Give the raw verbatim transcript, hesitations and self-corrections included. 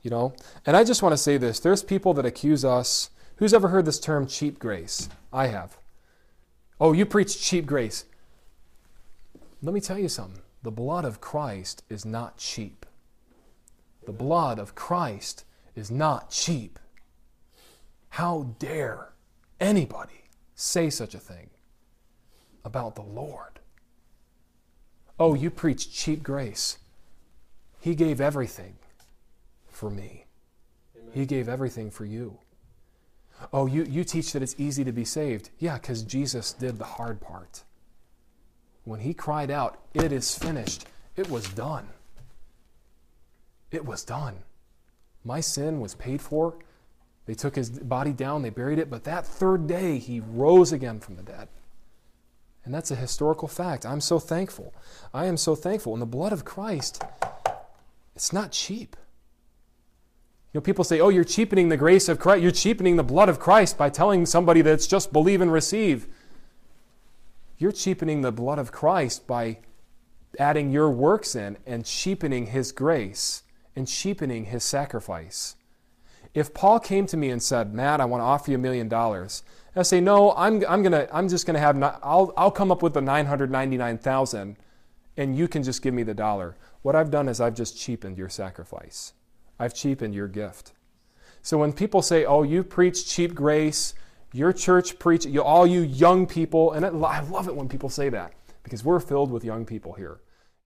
You know? And I just want to say this. There's people that accuse us. Who's ever heard this term cheap grace? I have. Oh, you preach cheap grace. Let me tell you something. The blood of Christ is not cheap. The blood of Christ is not cheap. How dare anybody say such a thing about the Lord? Oh, you preach cheap grace. He gave everything for me. Amen. He gave everything for you. Oh, you, you teach that it's easy to be saved. Yeah, because Jesus did the hard part. When he cried out, "It is finished," it was done. It was done. My sin was paid for. They took his body down, they buried it, but that third day he rose again from the dead. And that's a historical fact. I'm so thankful. I am so thankful. And the blood of Christ, it's not cheap. You know, people say, oh, you're cheapening the grace of Christ. You're cheapening the blood of Christ by telling somebody that it's just believe and receive. You're cheapening the blood of Christ by adding your works in and cheapening his grace and cheapening his sacrifice. If Paul came to me and said, Matt, I want to offer you a million dollars, I say, no, I'm I'm gonna I'm just gonna have I'll I'll come up with the nine hundred ninety-nine thousand, and you can just give me the dollar. What I've done is I've just cheapened your sacrifice. I've cheapened your gift. So when people say, oh, you preach cheap grace, your church preach, you, all you young people, and it, I love it when people say that, because we're filled with young people here.